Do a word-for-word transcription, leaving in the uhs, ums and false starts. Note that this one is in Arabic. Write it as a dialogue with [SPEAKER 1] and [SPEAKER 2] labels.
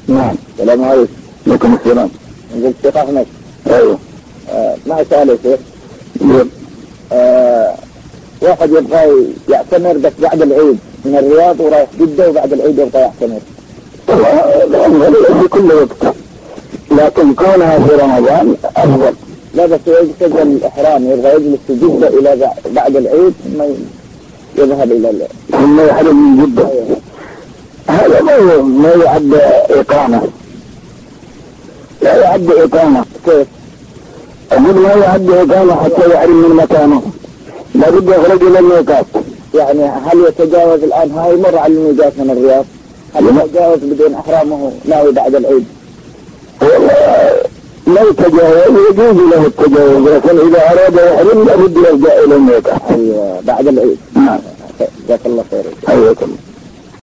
[SPEAKER 1] نعم.
[SPEAKER 2] السلام عليكم.
[SPEAKER 1] عليكم السلام.
[SPEAKER 2] نقول شيخ أحمد.
[SPEAKER 1] أيوه.
[SPEAKER 2] آه ما سأل يا شيخ.
[SPEAKER 1] نعم.
[SPEAKER 2] آه واحد يبغى يعتمر بس بعد العيد من الرياض ورايح جدة وبعد العيد يبغى يعتمر.
[SPEAKER 1] والله في كل وقت، لكن كونها في رمضان أفضل.
[SPEAKER 2] لا بس يجتزل الإحرام يبغى يجلس في جدة إلى بعد العيد ثم يذهب إلى ال
[SPEAKER 1] ثم يحرم من جدة. أيوه. هذا ما ما يعد إقامة، لا يعد إقامة.
[SPEAKER 2] كيف؟
[SPEAKER 1] أقول ما يعد إقامة حتى يحرم من مكانه، لا بد يخرج إلى الميقات.
[SPEAKER 2] يعني هل يتجاوز الآن هاي مر على الميقات من الرياض؟ هل يتجاوز بدون إحرامه ناوي بعد العيد؟
[SPEAKER 1] لو تجاوز يجوز له التجاوز، لكن إذا أراد يحرم لابد يرجع إلى الميقات.
[SPEAKER 2] أيوة بعد العيد.
[SPEAKER 1] نعم.
[SPEAKER 2] جزاك الله خير.
[SPEAKER 1] حياكم.